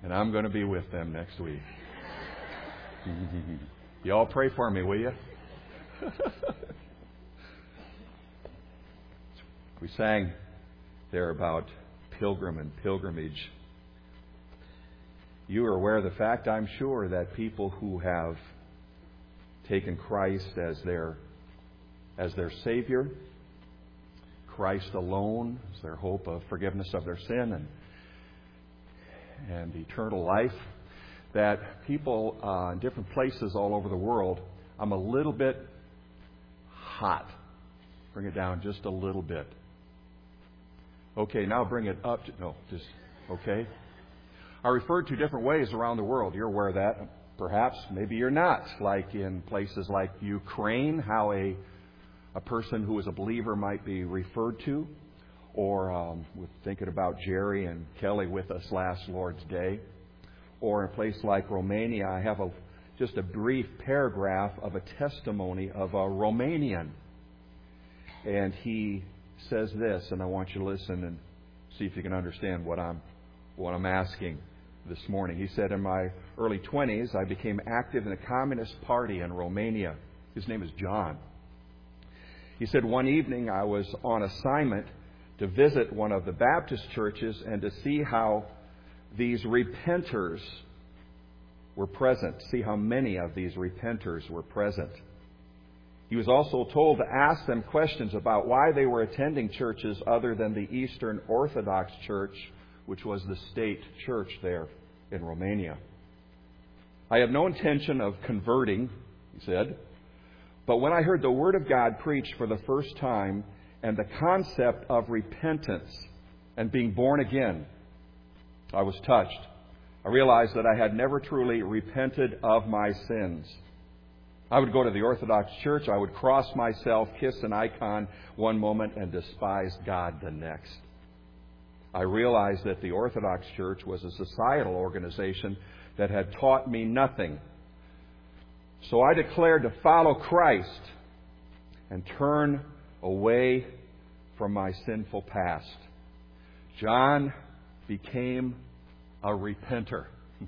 And I'm going to be with them next week. You all pray for me, will you? We sang there about pilgrim and pilgrimage. You are aware of the fact, I'm sure, that people who have taken Christ as their Savior, Christ alone as their hope of forgiveness of their sin and eternal life, that people in different places all over the world, I'm a little bit hot. Bring it down just a little bit. Okay, now bring it up. Okay. I referred to different ways around the world. You're aware of that. Perhaps, maybe you're not. Like in places like Ukraine, how a person who is a believer might be referred to. Or we're thinking about Jerry and Kelly with us last Lord's Day. Or in a place like Romania, I have just a brief paragraph of a testimony of a Romanian. And he says this, and I want you to listen and see if you can understand what I'm asking this morning. He said, in my early 20s, I became active in the Communist Party in Romania. His name is John. He said, one evening I was on assignment to visit one of the Baptist churches and to see how these repenters were present, see how many of these repenters were present. He was also told to ask them questions about why they were attending churches other than the Eastern Orthodox Church, which was the state church there in Romania. I have no intention of converting, he said, but when I heard the Word of God preached for the first time and the concept of repentance and being born again, I was touched. I realized that I had never truly repented of my sins. I would go to the Orthodox Church, I would cross myself, kiss an icon one moment, and despise God the next. I realized that the Orthodox Church was a societal organization that had taught me nothing. So I declared to follow Christ and turn away from my sinful past. John became a repenter.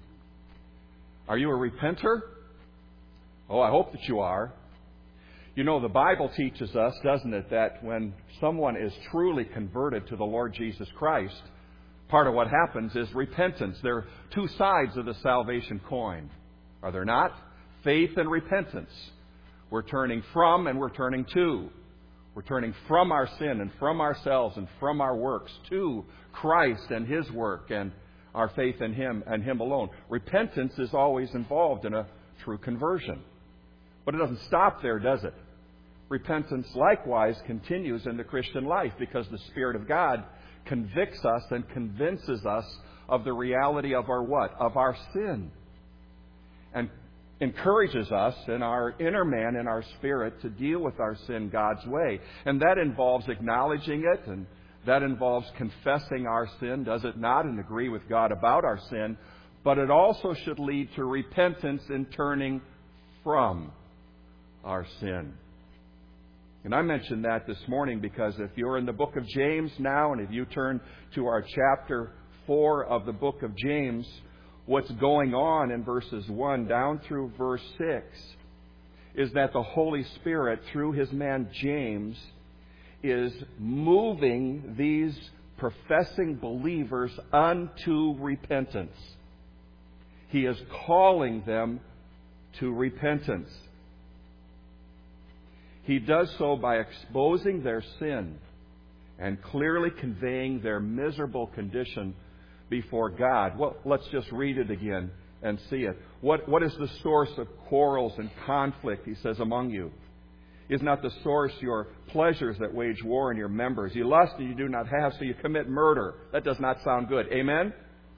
Are you a repenter? Oh, I hope that you are. You know, the Bible teaches us, doesn't it, that when someone is truly converted to the Lord Jesus Christ, part of what happens is repentance. There are two sides of the salvation coin, are there not? Faith and repentance. We're turning from and we're turning to. We're turning from our sin and from ourselves and from our works to Christ and His work and our faith in Him and Him alone. Repentance is always involved in a true conversion. But it doesn't stop there, does it? Repentance likewise continues in the Christian life because the Spirit of God convicts us and convinces us of the reality of our what? Of our sin. And encourages us in our inner man, in our spirit, to deal with our sin God's way. And that involves acknowledging it, and that involves confessing our sin, does it not? And agree with God about our sin. But it also should lead to repentance in turning from our sin. And I mentioned that this morning because if you're in the book of James now, and if you turn to our chapter 4 of the book of James, what's going on in verses 1 down through verse 6 is that the Holy Spirit, through His man James, is moving these professing believers unto repentance. He is calling them to repentance. He does so by exposing their sin and clearly conveying their miserable condition before God. Well, let's just read it again and see it. What is the source of quarrels and conflict, he says, among you? Is not the source your pleasures that wage war in your members? You lust and you do not have, so you commit murder. That does not sound good. Amen?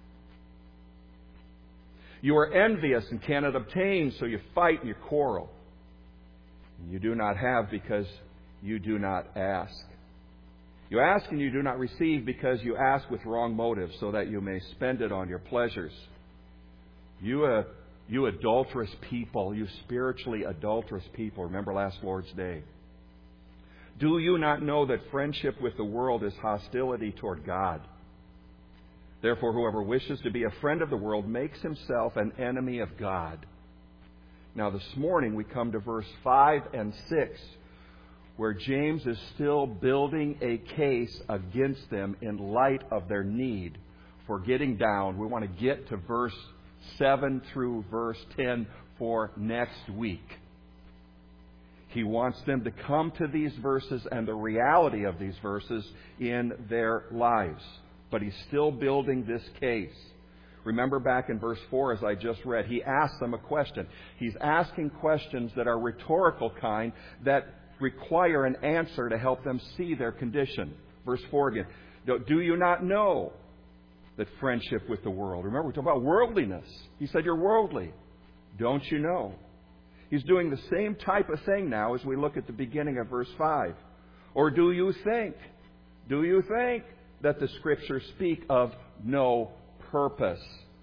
You are envious and cannot obtain, so you fight and you quarrel. You do not have because you do not ask. You ask and you do not receive because you ask with wrong motives, so that you may spend it on your pleasures. You adulterous people, you spiritually adulterous people. Remember last Lord's Day. Do you not know that friendship with the world is hostility toward God? Therefore, whoever wishes to be a friend of the world makes himself an enemy of God. Now, this morning we come to verse 5 and 6, where James is still building a case against them in light of their need for getting down. We want to get to verse 7 through verse 10 for next week. He wants them to come to these verses and the reality of these verses in their lives. But he's still building this case. Remember back in verse 4, as I just read, he asked them a question. He's asking questions that are rhetorical kind, that require an answer to help them see their condition. Verse 4 again. Do you not know that friendship with the world? Remember, we're talking about worldliness. He said, you're worldly. Don't you know? He's doing the same type of thing now as we look at the beginning of verse 5. Or do you think that the Scriptures speak of no purpose?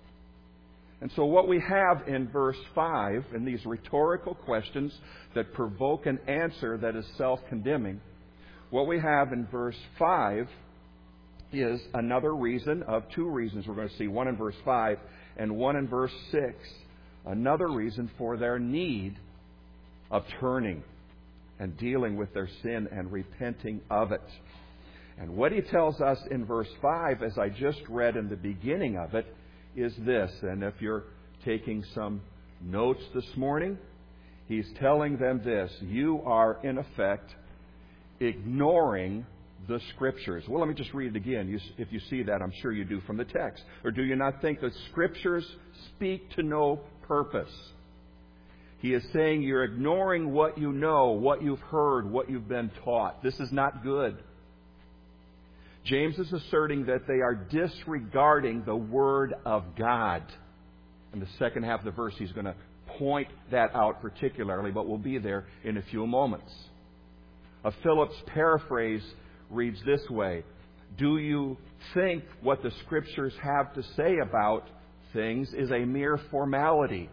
And so what we have in verse 5, in these rhetorical questions that provoke an answer that is self-condemning, what we have in verse 5 is another reason of two reasons we're going to see. One in verse 5 and one in verse 6. Another reason for their need of turning and dealing with their sin and repenting of it. And what he tells us in verse 5, as I just read in the beginning of it, is this. And if you're taking some notes this morning, he's telling them this. You are, in effect, ignoring the Scriptures. Well, let me just read it again. If you see that, I'm sure you do from the text. Or do you not think the Scriptures speak to no purpose? He is saying you're ignoring what you know, what you've heard, what you've been taught. This is not good. James is asserting that they are disregarding the Word of God. In the second half of the verse, he's going to point that out particularly, but we'll be there in a few moments. A Phillips paraphrase reads this way. Do you think what the Scriptures have to say about things is a mere formality?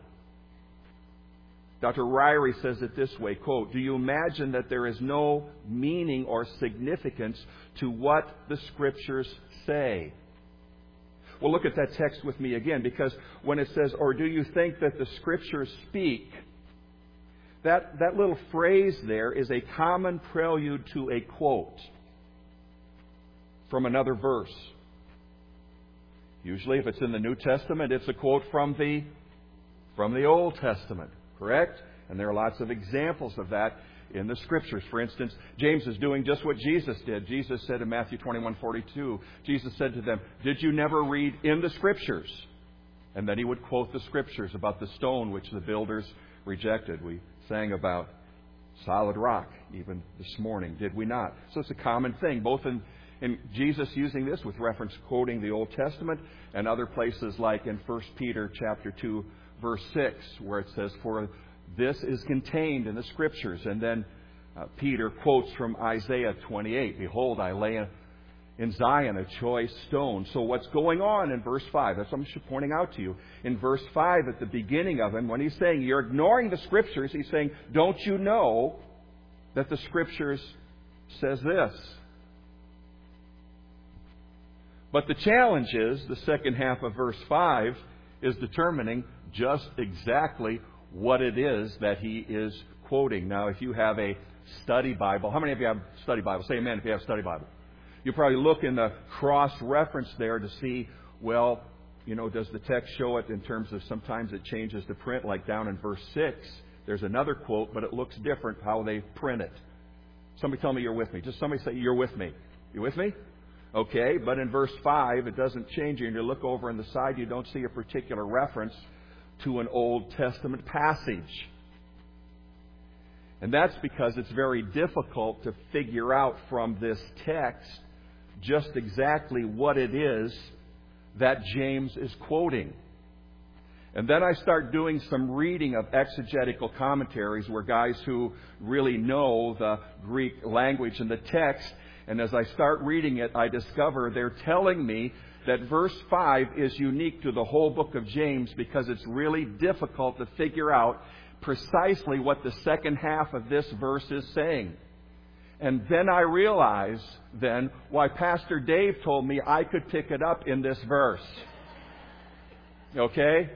Dr. Ryrie says it this way, quote, do you imagine that there is no meaning or significance to what the Scriptures say? Well, look at that text with me again, because when it says, or do you think that the Scriptures speak, that little phrase there is a common prelude to a quote from another verse. Usually, if it's in the New Testament, it's a quote from the Old Testament. Correct? And there are lots of examples of that in the Scriptures. For instance, James is doing just what Jesus did. Jesus said in Matthew 21:42, Jesus said to them, did you never read in the Scriptures? And then he would quote the Scriptures about the stone which the builders rejected. We sang about solid rock even this morning, did we not? So it's a common thing, both in Jesus using this with reference quoting the Old Testament and other places like in 1 Peter chapter 2, verse 6, where it says, for this is contained in the Scriptures. And then Peter quotes from Isaiah 28, behold, I lay in Zion a choice stone. So what's going on in verse 5? That's what I'm pointing out to you. In verse 5, at the beginning of him, when he's saying you're ignoring the Scriptures, he's saying, don't you know that the Scriptures says this? But the challenge is, the second half of verse 5 is determining just exactly what it is that he is quoting. Now, if you have a study Bible, how many of you have study Bible? Say amen if you have a study Bible. You probably look in the cross-reference there to see, well, does the text show it in terms of sometimes it changes the print, like down in verse 6. There's another quote, but it looks different how they print it. Somebody tell me you're with me. Just somebody say, you're with me. You with me? Okay, but in verse 5, it doesn't change. And you look over on the side, you don't see a particular reference to an Old Testament passage. And that's because it's very difficult to figure out from this text just exactly what it is that James is quoting. And then I start doing some reading of exegetical commentaries where guys who really know the Greek language and the text, and as I start reading it, I discover they're telling me that verse 5 is unique to the whole book of James because it's really difficult to figure out precisely what the second half of this verse is saying. And then I realized then why Pastor Dave told me I could pick it up in this verse. Okay?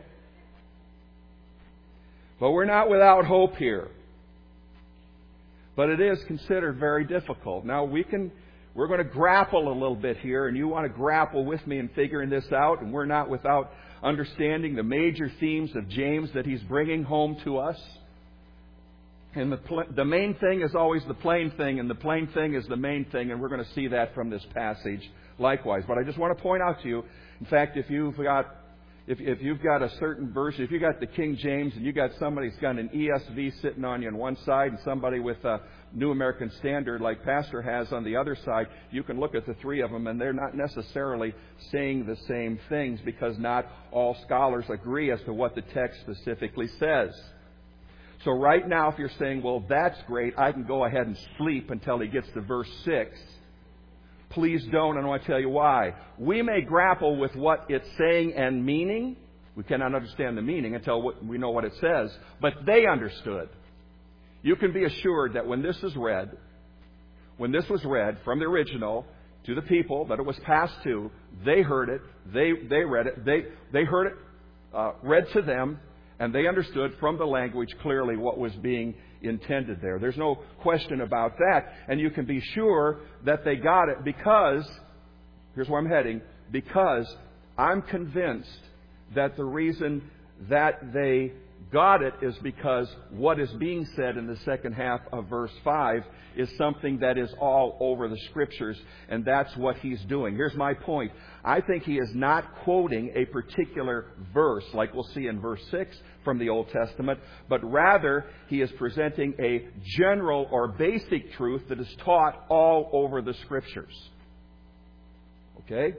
But we're not without hope here. But it is considered very difficult. Now we're going to grapple a little bit here, and you want to grapple with me in figuring this out, and we're not without understanding the major themes of James that he's bringing home to us. And the main thing is always the plain thing, and the plain thing is the main thing, and we're going to see that from this passage likewise. But I just want to point out to you, in fact, if you've got a certain version, if you've got the King James and you've got somebody who's got an ESV sitting on you on one side and somebody with a New American Standard like Pastor has on the other side, you can look at the three of them and they're not necessarily saying the same things because not all scholars agree as to what the text specifically says. So right now, if you're saying, well, that's great, I can go ahead and sleep until he gets to verse 6. Please don't, and I want to tell you why. We may grapple with what it's saying and meaning. We cannot understand the meaning until we know what it says. But they understood. You can be assured that when this was read from the original to the people that it was passed to, they heard it, they read it, they heard it read to them, and they understood from the language clearly what was being intended there. There's no question about that. And you can be sure that they got it because, here's where I'm heading, because I'm convinced that the reason that they got it is because what is being said in the second half of verse 5 is something that is all over the Scriptures, and that's what he's doing. Here's my point. I think he is not quoting a particular verse, like we'll see in verse 6 from the Old Testament, but rather he is presenting a general or basic truth that is taught all over the Scriptures. Okay?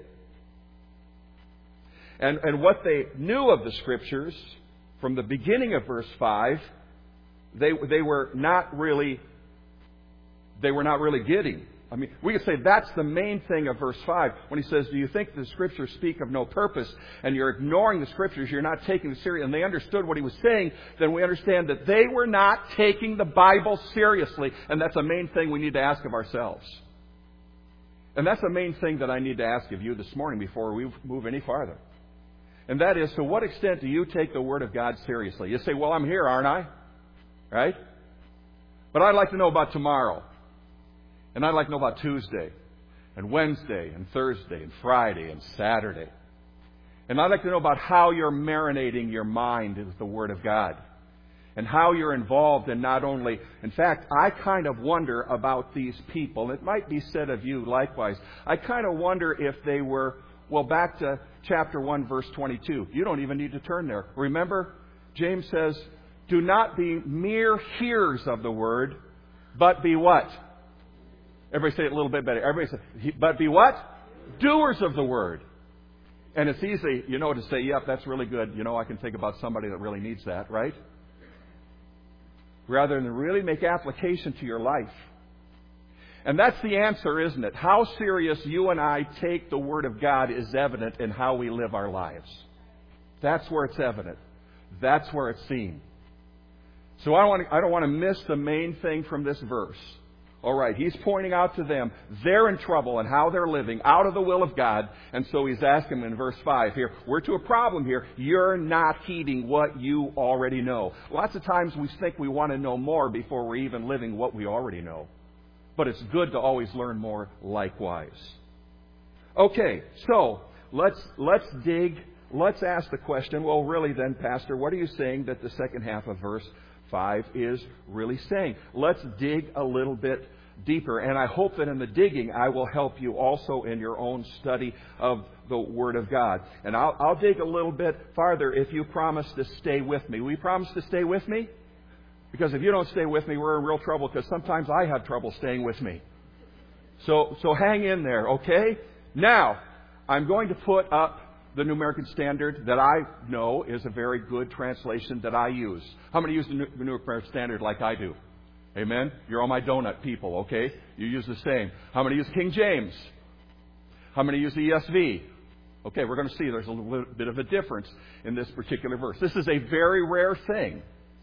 And what they knew of the Scriptures from the beginning of verse 5, they were not really getting. I mean, we could say that's the main thing of verse 5. When he says, do you think the Scriptures speak of no purpose, and you're ignoring the Scriptures, you're not taking it seriously, and they understood what he was saying, then we understand that they were not taking the Bible seriously. And that's a main thing we need to ask of ourselves. And that's the main thing that I need to ask of you this morning before we move any farther. And that is, to what extent do you take the Word of God seriously? You say, well, I'm here, aren't I? Right? But I'd like to know about tomorrow. And I'd like to know about Tuesday, and Wednesday, and Thursday, and Friday, and Saturday. And I'd like to know about how you're marinating your mind with the Word of God. And how you're involved in not only... In fact, I kind of wonder about these people. It might be said of you likewise. I kind of wonder if they were... Well, back to chapter 1, verse 22. You don't even need to turn there. Remember, James says, do not be mere hearers of the word, but be what? Everybody say it a little bit better. Everybody say, but be what? Doers of the word. And it's easy, to say, yep, that's really good. I can think about somebody that really needs that, right? Rather than really make application to your life. And that's the answer, isn't it? How serious you and I take the Word of God is evident in how we live our lives. That's where it's evident. That's where it's seen. So I don't want to miss the main thing from this verse. All right, he's pointing out to them they're in trouble and how they're living out of the will of God. And so he's asking them in verse 5 here, we're to a problem here. You're not heeding what you already know. Lots of times we think we want to know more before we're even living what we already know. But it's good to always learn more likewise. Okay, so let's dig. Let's ask the question, well, really then, Pastor, what are you saying that the second half of verse 5 is really saying? Let's dig a little bit deeper. And I hope that in the digging, I will help you also in your own study of the Word of God. And I'll dig a little bit farther if you promise to stay with me. Will you promise to stay with me? Because if you don't stay with me, we're in real trouble, because sometimes I have trouble staying with me. So hang in there, okay? Now, I'm going to put up the New American Standard that I know is a very good translation that I use. How many use the New American Standard like I do? Amen? You're all my donut people, okay? You use the same. How many use King James? How many use the ESV? Okay, we're going to see there's a little bit of a difference in this particular verse. This is a very rare thing.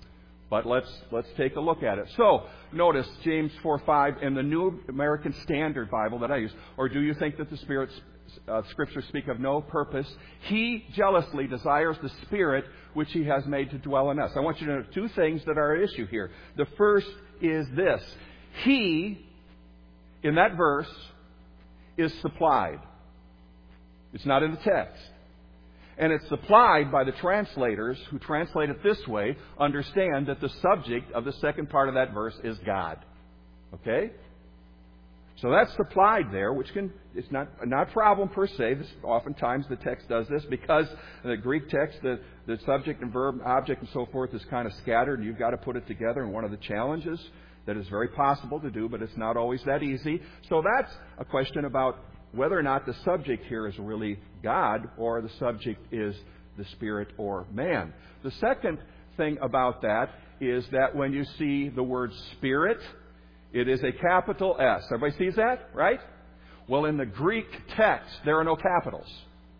But let's take a look at it. So, notice James 4:5 in the New American Standard Bible that I use. Or do you think that the Scriptures speak of no purpose? He jealously desires the Spirit which He has made to dwell in us. I want you to know two things that are at issue here. The first is this. He, in that verse, is supplied. It's not in the text. And it's supplied by the translators who translate it this way, understand that the subject of the second part of that verse is God. Okay? So that's supplied there, which it's not a problem per se. Oftentimes the text does this because in the Greek text, the subject and verb, object and so forth is kind of scattered, and you've got to put it together. And one of the challenges that is very possible to do, but it's not always that easy. So that's a question about whether or not the subject here is really God or the subject is the Spirit or man. The second thing about that is that when you see the word Spirit, it is a capital S. Everybody sees that, right? Well, in the Greek text, there are no capitals.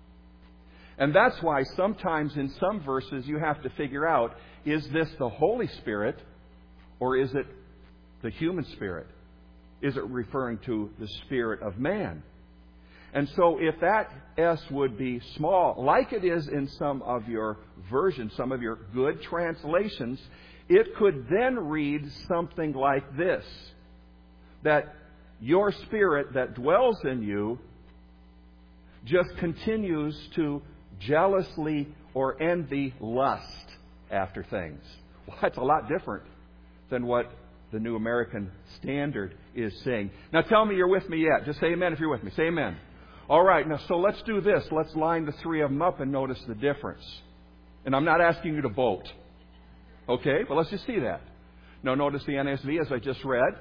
And that's why sometimes in some verses you have to figure out, is this the Holy Spirit or is it the human spirit? Is it referring to the spirit of man? And so if that S would be small, like it is in some of your versions, some of your good translations, it could then read something like this, that your spirit that dwells in you just continues to jealously or envy lust after things. Well, that's a lot different than what the New American Standard is saying. Now tell me you're with me yet. Just say amen if you're with me. Say amen. All right, now so let's do this. Let's line the three of them up and notice the difference. And I'm not asking you to vote. Okay? But let's just see that. Now notice the NSV as I just read.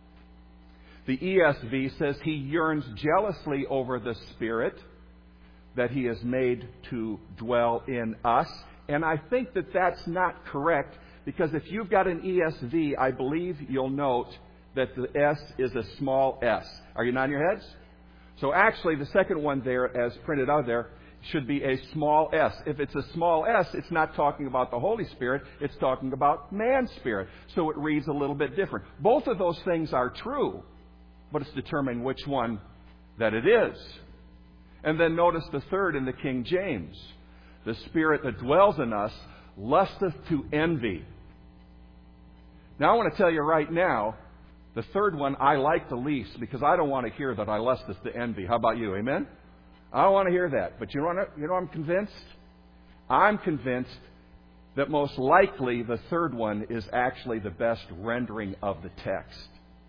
The ESV says He yearns jealously over the Spirit that He has made to dwell in us. And I think that that's not correct, because if you've got an ESV, I believe you'll note that the S is a small s. Are you nodding your heads? So actually, the second one there, as printed out there, should be a small s. If it's a small s, it's not talking about the Holy Spirit. It's talking about man's spirit. So it reads a little bit different. Both of those things are true, but it's determining which one that it is. And then notice the third in the King James. The Spirit that dwells in us lusteth to envy. Now I want to tell you right now, the third one I like the least, because I don't want to hear that I lusteth to envy. How about you? Amen? I don't want to hear that. But you know I'm convinced? I'm convinced that most likely the third one is actually the best rendering of the text.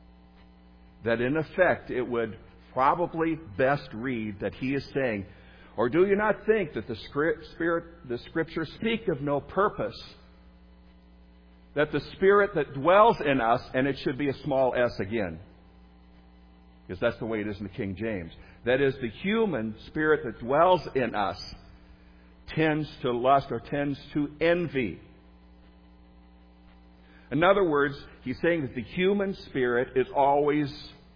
That in effect it would probably best read that He is saying, or do you not think that the Scriptures speak of no purpose? That the Spirit that dwells in us, and it should be a small s again, because that's the way it is in the King James. That is, the human spirit that dwells in us tends to lust or tends to envy. In other words, he's saying that the human spirit is always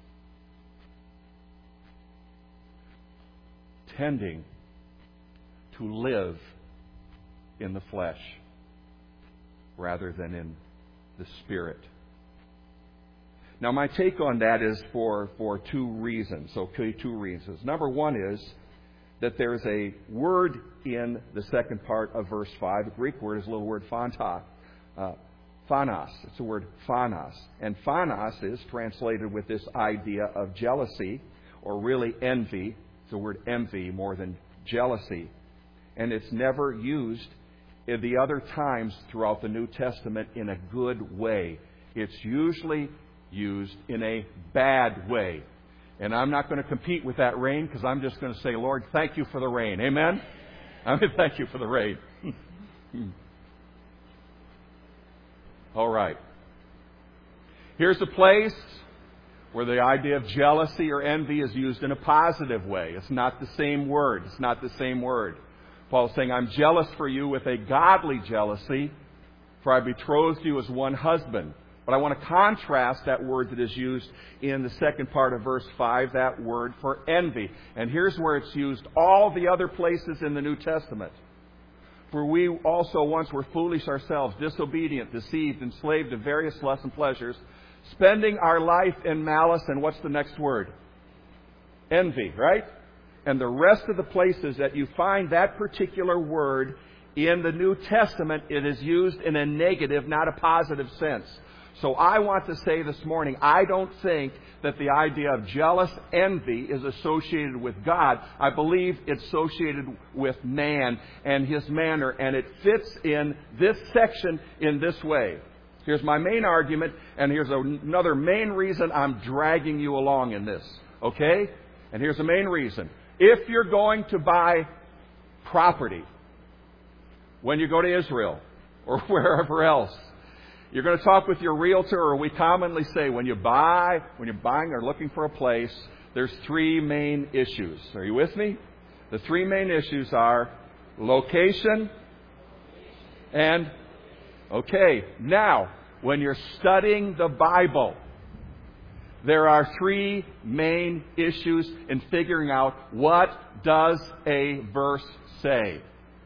tending to live in the flesh rather than in the Spirit. Now, my take on that is for two reasons. Okay, two reasons. Number one is that there's a word in the second part of verse 5. The Greek word is a little word phanos. It's the word phanos. And phanos is translated with this idea of jealousy, or really envy. It's the word envy more than jealousy. And it's never used in the other times throughout the New Testament in a good way. It's usually used in a bad way. And I'm not going to compete with that rain, because I'm just going to say, Lord, thank you for the rain. Amen? I mean, thank you for the rain. All right. Here's a place where the idea of jealousy or envy is used in a positive way. It's not the same word. It's not the same word. Paul's saying, I'm jealous for you with a godly jealousy, for I betrothed you as one husband. But I want to contrast that word that is used in the second part of verse 5, that word for envy. And here's where it's used all the other places in the New Testament. For we also once were foolish ourselves, disobedient, deceived, enslaved to various lusts and pleasures, spending our life in malice, and what's the next word? Envy, right? And the rest of the places that you find that particular word in the New Testament, it is used in a negative, not a positive sense. So I want to say this morning, I don't think that the idea of jealous envy is associated with God. I believe it's associated with man and his manner, and it fits in this section in this way. Here's my main argument, and here's another main reason I'm dragging you along in this. Okay? And here's the main reason. If you're going to buy property when you go to Israel or wherever else, you're going to talk with your realtor, or we commonly say when you're buying or looking for a place, there's three main issues. Are you with me? The three main issues are location and, okay, now, when you're studying the Bible, there are three main issues in figuring out what does a verse say.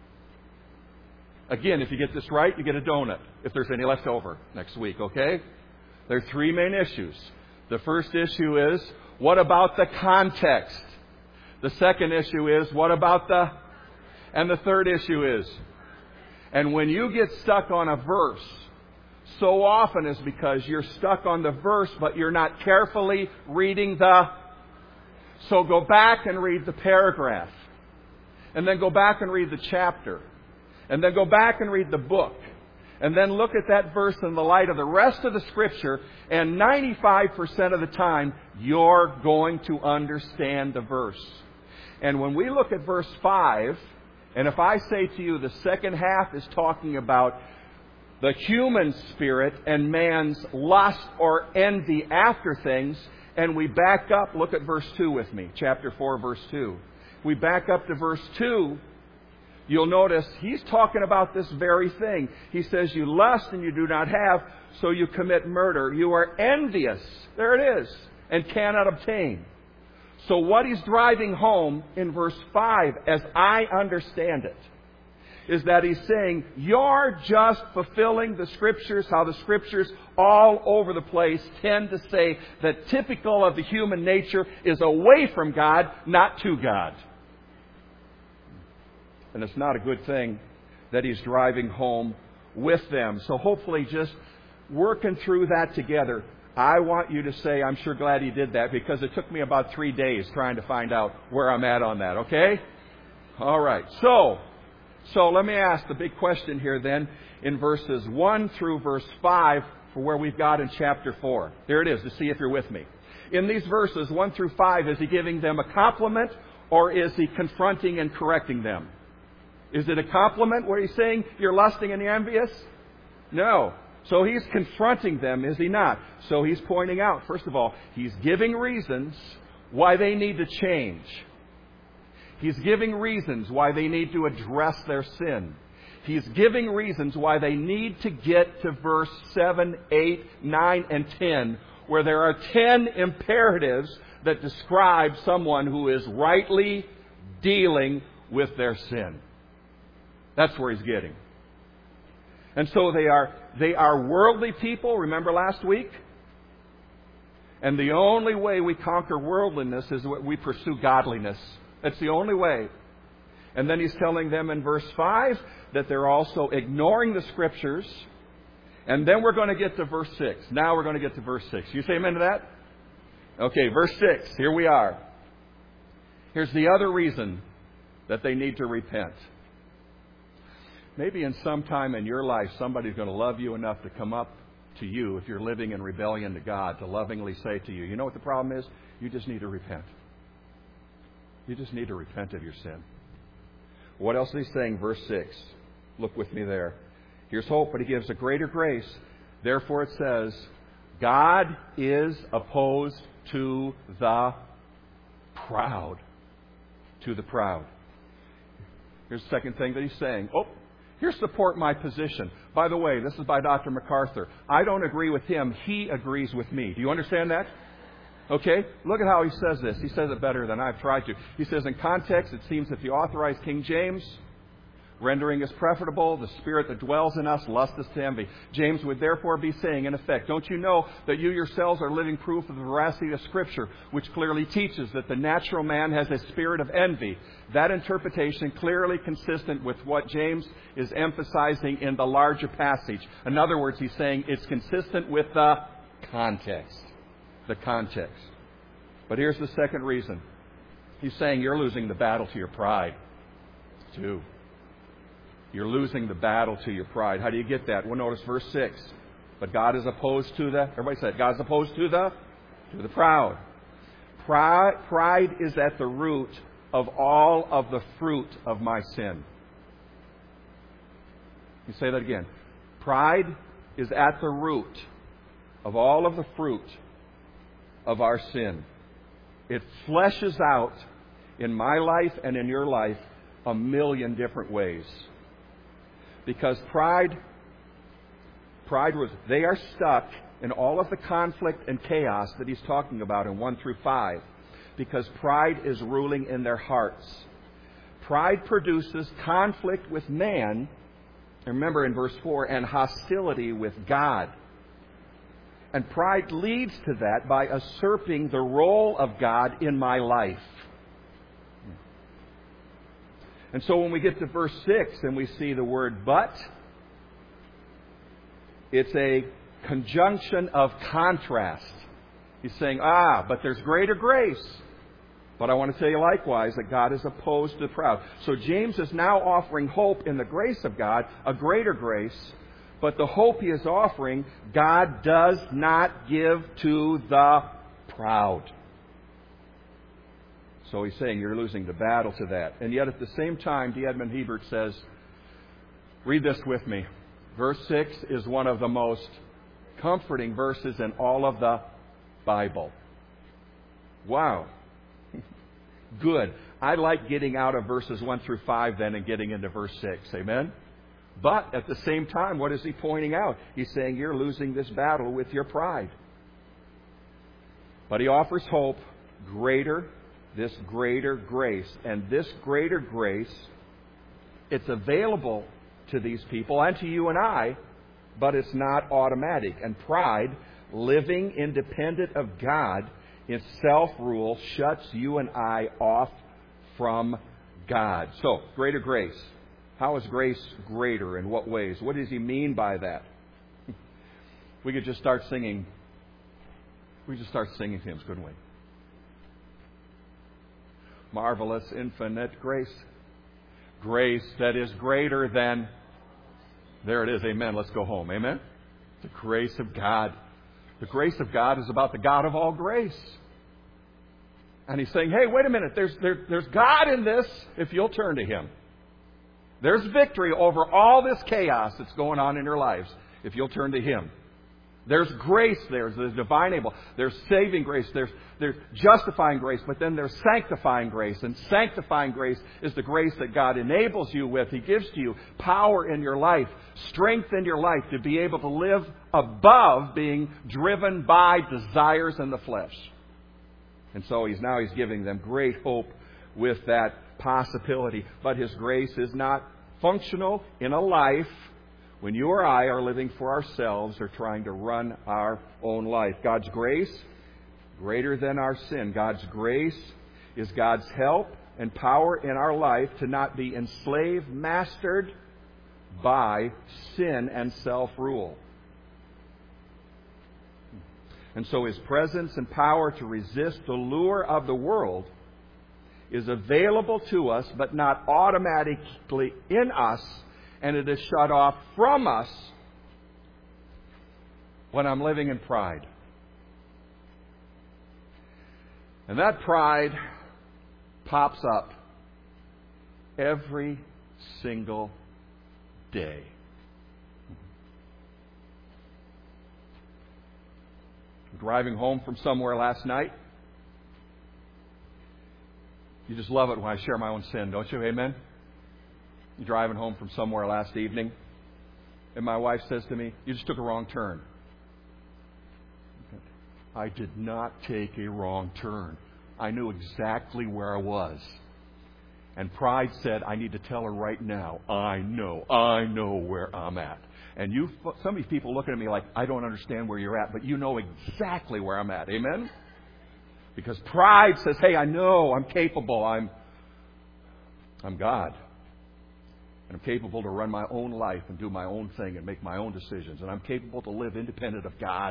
Again, if you get this right, you get a donut, if there's any left over next week, okay? There are three main issues. The first issue is, what about the context? The second issue is, what about the... And the third issue is, and when you get stuck on a verse, so often is because you're stuck on the verse, but you're not carefully reading the... So go back and read the paragraph. And then go back and read the chapter. And then go back and read the book. And then look at that verse in the light of the rest of the Scripture. And 95% of the time, you're going to understand the verse. And when we look at verse 5, and if I say to you the second half is talking about the human spirit and man's lust or envy after things, and we back up, look at verse 2 with me, chapter 4, verse 2. We back up to verse 2, you'll notice he's talking about this very thing. He says, you lust and you do not have, so you commit murder. You are envious, there it is, and cannot obtain. So what he's driving home in verse 5, as I understand it, is that he's saying, you're just fulfilling the Scriptures, how the Scriptures all over the place tend to say that typical of the human nature is away from God, not to God. And it's not a good thing that he's driving home with them. So hopefully just working through that together, I want you to say, I'm sure glad he did that, because it took me about 3 days trying to find out where I'm at on that, okay? All right. So let me ask the big question here then in verses 1 through verse 5 for where we've got in chapter 4. There it is, to see if you're with me. In these verses 1 through 5, is he giving them a compliment or is he confronting and correcting them? Is it a compliment where he's saying you're lusting and envious? No. So he's confronting them, is he not? So he's pointing out, first of all, he's giving reasons why they need to change. He's giving reasons why they need to address their sin. He's giving reasons why they need to get to verse 7, 8, 9, and 10, where there are 10 imperatives that describe someone who is rightly dealing with their sin. That's where he's getting. And so they are worldly people, remember last week? And the only way we conquer worldliness is that we pursue godliness. That's the only way. And then he's telling them in verse 5 that they're also ignoring the Scriptures. And then we're going to get to verse 6. Now we're going to get to verse 6. You say amen to that? Okay, verse 6. Here we are. Here's the other reason that they need to repent. Maybe in some time in your life, somebody's going to love you enough to come up to you, if you're living in rebellion to God, to lovingly say to you, you know what the problem is? You just need to repent. You just need to repent of your sin. What else is he saying? Verse 6. Look with me there. Here's hope, but he gives a greater grace. Therefore it says, God is opposed to the proud. To the proud. Here's the second thing that he's saying. Here, support my position. By the way, this is by Dr. MacArthur. I don't agree with him. He agrees with me. Do you understand that? Okay? Look at how he says this. He says it better than I've tried to. He says, in context, it seems that the authorized King James Rendering is preferable. The spirit that dwells in us lusteth to envy. James would therefore be saying, in effect, don't you know that you yourselves are living proof of the veracity of Scripture, which clearly teaches that the natural man has a spirit of envy? That interpretation clearly consistent with what James is emphasizing in the larger passage. In other words, he's saying it's consistent with the context. The context. But here's the second reason. He's saying you're losing the battle to your pride, too. You're losing the battle to your pride. How do you get that? Well, notice verse 6. But God is opposed to the... Everybody said, God is opposed to the proud. Pride is at the root of all of the fruit of my sin. You say that again. Pride is at the root of all of the fruit of our sin. It fleshes out in my life and in your life a million different ways. Because they are stuck in all of the conflict and chaos that he's talking about in 1 through 5. Because pride is ruling in their hearts. Pride produces conflict with man, remember in verse 4, and hostility with God. And pride leads to that by usurping the role of God in my life. And so when we get to verse 6 and we see the word but, it's a conjunction of contrast. He's saying, but there's greater grace. But I want to tell you likewise that God is opposed to the proud. So James is now offering hope in the grace of God, a greater grace. But the hope he is offering, God does not give to the proud. So he's saying you're losing the battle to that. And yet at the same time, D. Edmund Hebert says, read this with me. Verse 6 is one of the most comforting verses in all of the Bible. Wow. Good. I like getting out of verses 1 through 5 then and getting into verse 6. Amen? But at the same time, what is he pointing out? He's saying you're losing this battle with your pride. But he offers hope, this greater grace. And this greater grace, it's available to these people and to you and I, but it's not automatic. And pride, living independent of God, in self-rule, shuts you and I off from God. So, greater grace. How is grace greater? In what ways? What does he mean by that? We could just start singing. We just start singing hymns, couldn't we? Marvelous, infinite grace. Grace that is greater than... There it is. Amen. Let's go home. Amen? The grace of God. The grace of God is about the God of all grace. And he's saying, hey, wait a minute. There's God in this if you'll turn to him. There's victory over all this chaos that's going on in your lives if you'll turn to him. There's grace there. There's divine able. There's saving grace. There's justifying grace. But then there's sanctifying grace. And sanctifying grace is the grace that God enables you with. He gives to you power in your life, strength in your life to be able to live above being driven by desires in the flesh. And so he's giving them great hope with that possibility. But his grace is not functional in a life when you or I are living for ourselves or trying to run our own life. God's grace, greater than our sin. God's grace is God's help and power in our life to not be enslaved, mastered by sin and self-rule. And so his presence and power to resist the lure of the world is available to us, but not automatically in us, and it is shut off from us when I'm living in pride. And that pride pops up every single day. Driving home from somewhere last night. You just love it when I share my own sin, don't you? Amen? You're driving home from somewhere last evening, and my wife says to me, you just took a wrong turn. I did not take a wrong turn. I knew exactly where I was. And pride said, I need to tell her right now, I know where I'm at. And some of these people looking at me like, I don't understand where you're at, but you know exactly where I'm at. Amen? Because pride says, hey, I know, I'm capable, I'm God. And I'm capable to run my own life and do my own thing and make my own decisions. And I'm capable to live independent of God.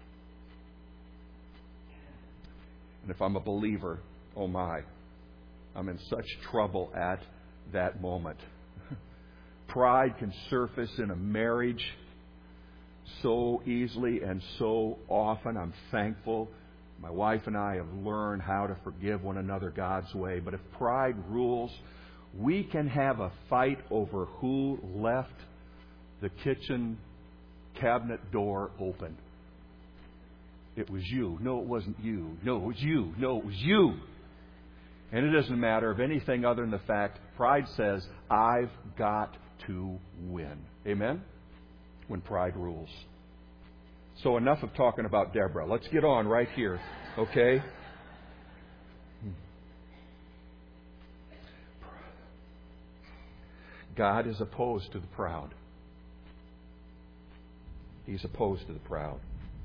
And if I'm a believer, oh my, I'm in such trouble at that moment. Pride can surface in a marriage so easily and so often. I'm thankful my wife and I have learned how to forgive one another God's way. But if pride rules, we can have a fight over who left the kitchen cabinet door open. It was you. No, it wasn't you. No, it was you. No, it was you. And it doesn't matter of anything other than the fact pride says, I've got to win. Amen? When pride rules. So enough of talking about Deborah. Let's get on right here. Okay? God is opposed to the proud. He's opposed to the proud.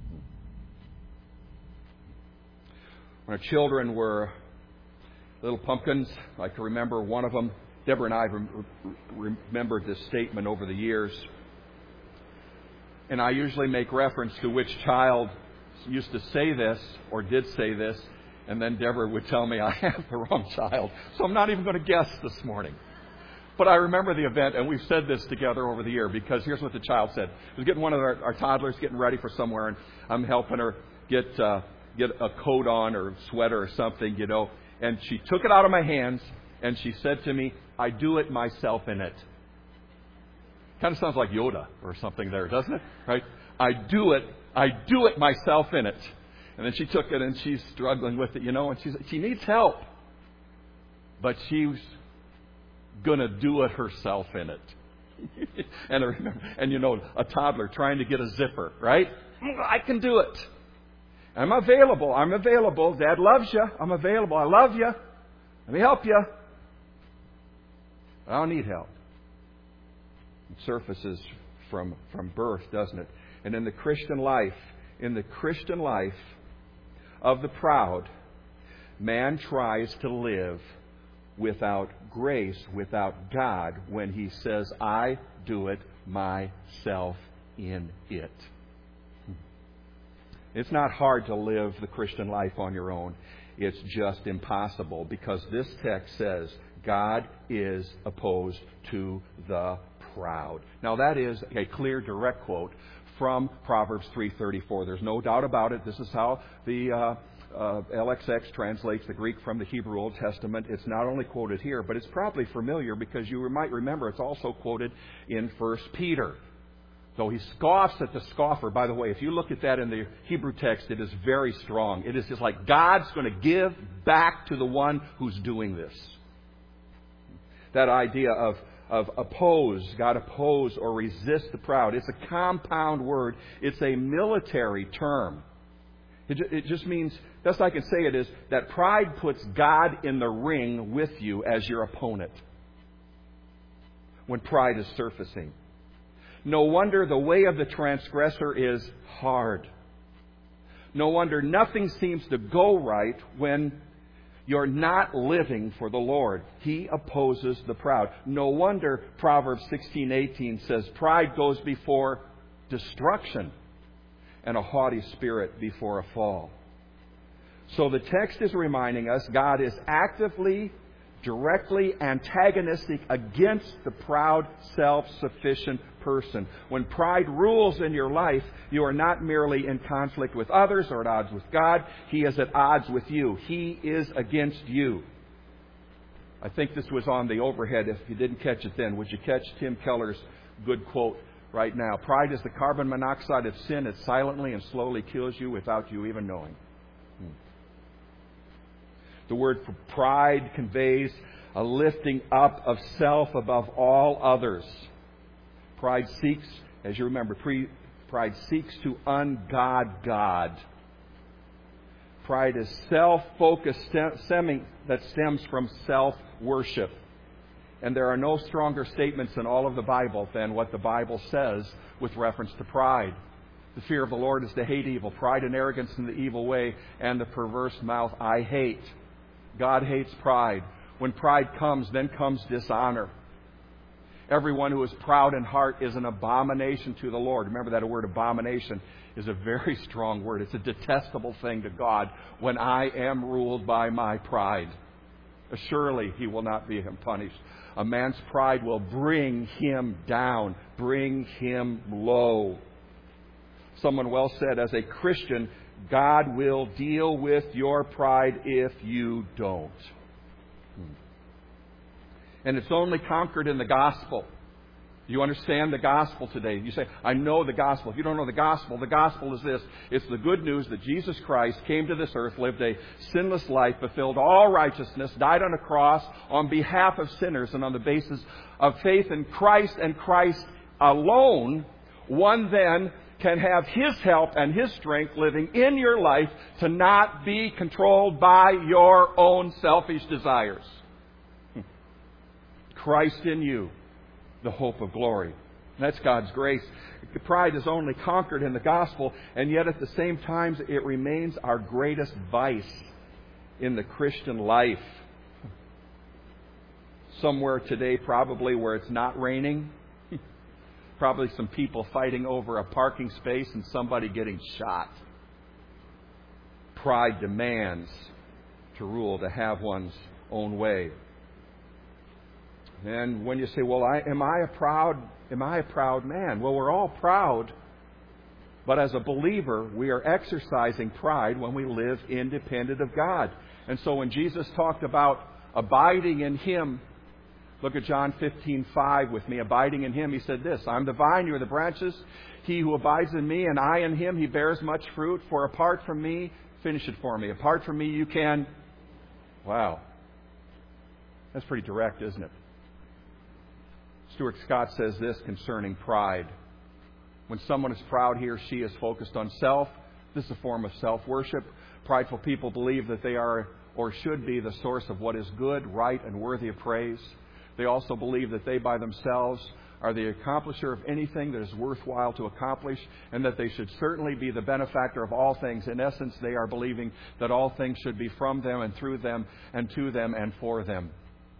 When our children were little pumpkins, I can remember one of them. Deborah and I remembered this statement over the years. And I usually make reference to which child used to say this or did say this. And then Deborah would tell me I have the wrong child. So I'm not even going to guess this morning. But I remember the event, and we've said this together over the year, because here's what the child said. It was getting one of our toddlers getting ready for somewhere, and I'm helping her get a coat on or sweater or something, you know. And she took it out of my hands, and she said to me, I do it myself in it. Kind of sounds like Yoda or something there, doesn't it? Right? I do it myself in it. And then she took it, and she's struggling with it, you know, and she needs help. But she's going to do it herself in it. And I remember, and you know, a toddler trying to get a zipper, right? I can do it. I'm available. Dad loves you. I'm available. I love you. Let me help you. I don't need help. It surfaces from birth, doesn't it? And in the Christian life of the proud, man tries to live without grace, without God, when he says, I do it myself in it. It's not hard to live the Christian life on your own. It's just impossible, because this text says God is opposed to the proud. Now that is a clear, direct quote from Proverbs 3:34. There's no doubt about it. This is how the LXX translates the Greek from the Hebrew Old Testament. It's not only quoted here, but it's probably familiar, because you might remember it's also quoted in 1 Peter. Though he scoffs at the scoffer. By the way, if you look at that in the Hebrew text, it is very strong. It is just like God's going to give back to the one who's doing this. That idea of oppose, God oppose or resist the proud. It's a compound word. It's a military term. It just means, best I can say it is, that pride puts God in the ring with you as your opponent when pride is surfacing. No wonder the way of the transgressor is hard. No wonder nothing seems to go right when you're not living for the Lord. He opposes the proud. No wonder Proverbs 16:18 says, pride goes before destruction, and a haughty spirit before a fall. So the text is reminding us God is actively, directly antagonistic against the proud, self-sufficient person. When pride rules in your life, you are not merely in conflict with others or at odds with God. He is at odds with you. He is against you. I think this was on the overhead. If you didn't catch it then, would you catch Tim Keller's good quote right now? Pride is the carbon monoxide of sin. It silently and slowly kills you without you even knowing. The word for pride conveys a lifting up of self above all others. Pride seeks, as you remember, pride seeks to ungod God. Pride is self-focused, that stems from self-worship. And there are no stronger statements in all of the Bible than what the Bible says with reference to pride. The fear of the Lord is to hate evil, pride and arrogance in the evil way, and the perverse mouth I hate. God hates pride. When pride comes, then comes dishonor. Everyone who is proud in heart is an abomination to the Lord. Remember that word abomination is a very strong word. It's a detestable thing to God when I am ruled by my pride. Surely He will not be punished. A man's pride will bring him down, bring him low. Someone well said, as a Christian, God will deal with your pride if you don't. And it's only conquered in the gospel. You understand the gospel today. You say, I know the gospel. If you don't know the gospel is this. It's the good news that Jesus Christ came to this earth, lived a sinless life, fulfilled all righteousness, died on a cross on behalf of sinners, and on the basis of faith in Christ and Christ alone, one then can have His help and His strength living in your life to not be controlled by your own selfish desires. Christ in you, the hope of glory. That's God's grace. Pride is only conquered in the gospel, and yet at the same time it remains our greatest vice in the Christian life. Somewhere today, probably where it's not raining, probably some people fighting over a parking space and somebody getting shot. Pride demands to rule, to have one's own way. And when you say, well, am I a proud man? Well, we're all proud. But as a believer, we are exercising pride when we live independent of God. And so when Jesus talked about abiding in Him, look at John 15:5 with me. Abiding in Him, He said this, I'm the vine, you are the branches. He who abides in me and I in him, he bears much fruit. For apart from me, finish it for me. Apart from me, you can... Wow. That's pretty direct, isn't it? Stuart Scott says this concerning pride. When someone is proud, he or she is focused on self. This is a form of self-worship. Prideful people believe that they are or should be the source of what is good, right, and worthy of praise. They also believe that they by themselves are the accomplisher of anything that is worthwhile to accomplish, and that they should certainly be the benefactor of all things. In essence, they are believing that all things should be from them and through them and to them and for them.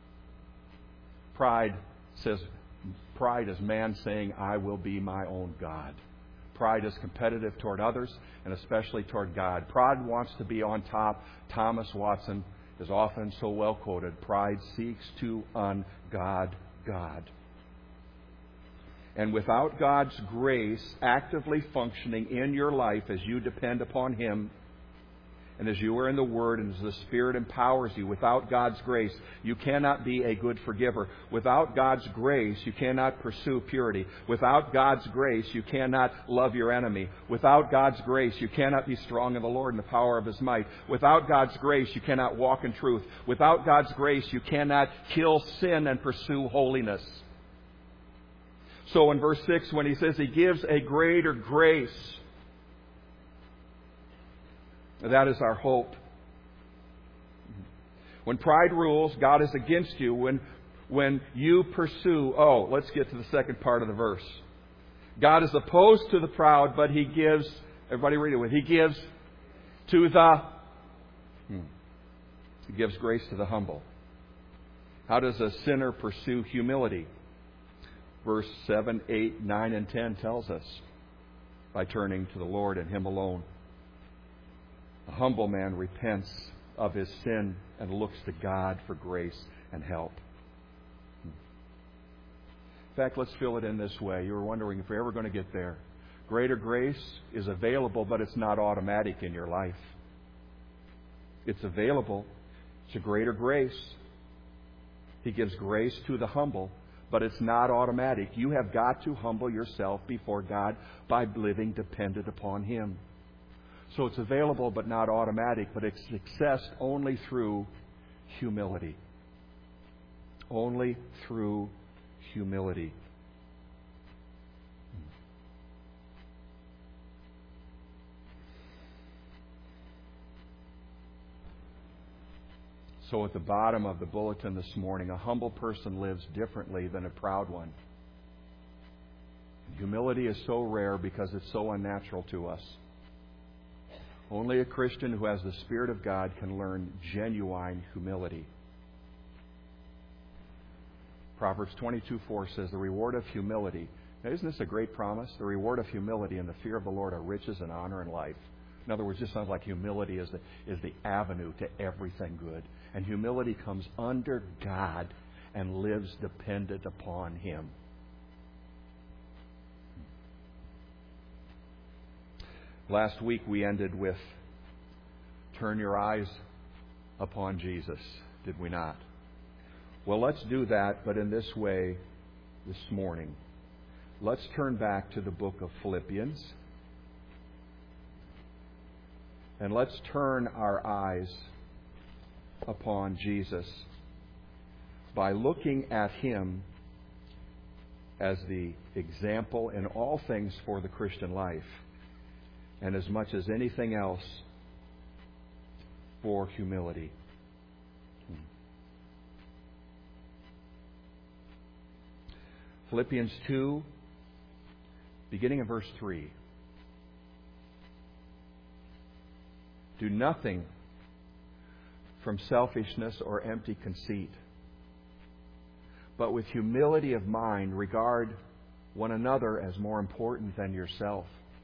Pride is man saying, I will be my own God. Pride is competitive toward others and especially toward God. Pride wants to be on top. Thomas Watson is often so well quoted. Pride seeks to ungod God. And without God's grace actively functioning in your life as you depend upon Him, and as you are in the Word and as the Spirit empowers you, without God's grace, you cannot be a good forgiver. Without God's grace, you cannot pursue purity. Without God's grace, you cannot love your enemy. Without God's grace, you cannot be strong in the Lord and the power of His might. Without God's grace, you cannot walk in truth. Without God's grace, you cannot kill sin and pursue holiness. So in verse 6, when he says He gives a greater grace, that is our hope. When pride rules, God is against you. When you pursue... Oh, let's get to the second part of the verse. God is opposed to the proud, but He gives... Everybody read it with. He gives to the... He gives grace to the humble. How does a sinner pursue humility? Verse 7, 8, 9, and 10 tells us. By turning to the Lord and Him alone. A humble man repents of his sin and looks to God for grace and help. In fact, let's fill it in this way. You were wondering if we're ever going to get there. Greater grace is available, but it's not automatic in your life. It's available. It's a greater grace. He gives grace to the humble, but it's not automatic. You have got to humble yourself before God by living dependent upon Him. So it's available but not automatic, but it's accessed only through humility. Only through humility. So at the bottom of the bulletin this morning, a humble person lives differently than a proud one. Humility is so rare because it's so unnatural to us. Only a Christian who has the Spirit of God can learn genuine humility. Proverbs 22:4 says, the reward of humility. Now, isn't this a great promise? The reward of humility and the fear of the Lord are riches and honor and life. In other words, it just sounds like humility is the avenue to everything good. And humility comes under God and lives dependent upon Him. Last week we ended with, turn your eyes upon Jesus, did we not? Well, let's do that, but in this way this morning. Let's turn back to the book of Philippians. And let's turn our eyes upon Jesus by looking at Him as the example in all things for the Christian life, and as much as anything else for humility. Philippians 2, beginning in verse 3. Do nothing from selfishness or empty conceit, but with humility of mind regard one another as more important than yourself.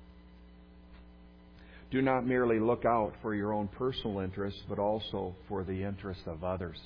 Do not merely look out for your own personal interests, but also for the interests of others.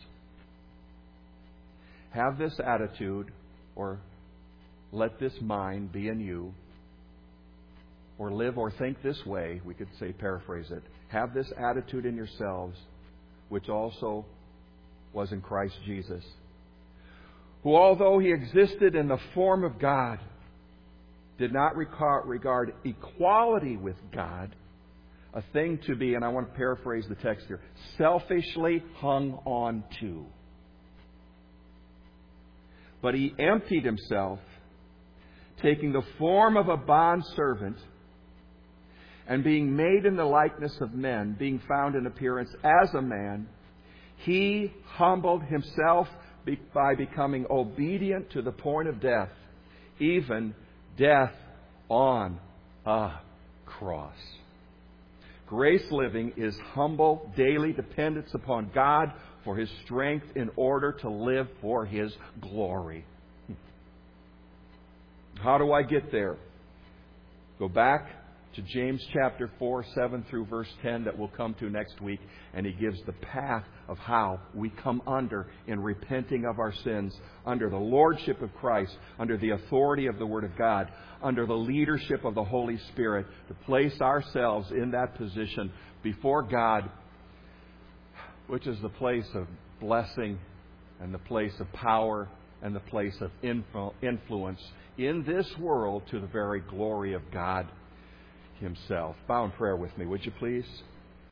Have this attitude, or let this mind be in you, or live or think this way, we could say, paraphrase it. Have this attitude in yourselves, which also was in Christ Jesus, who, although He existed in the form of God, did not regard equality with God a thing to be, and I want to paraphrase the text here, selfishly hung on to. But He emptied Himself, taking the form of a bondservant, and being made in the likeness of men, being found in appearance as a man, He humbled Himself by becoming obedient to the point of death, even death on a cross. Grace living is humble, daily dependence upon God for His strength in order to live for His glory. How do I get there? Go back to James chapter 4, 7 through verse 10 that we'll come to next week, and he gives the path of how we come under in repenting of our sins, under the lordship of Christ, under the authority of the Word of God, under the leadership of the Holy Spirit, to place ourselves in that position before God, which is the place of blessing and the place of power and the place of influence in this world to the very glory of God Himself. Bow in prayer with me, would you please?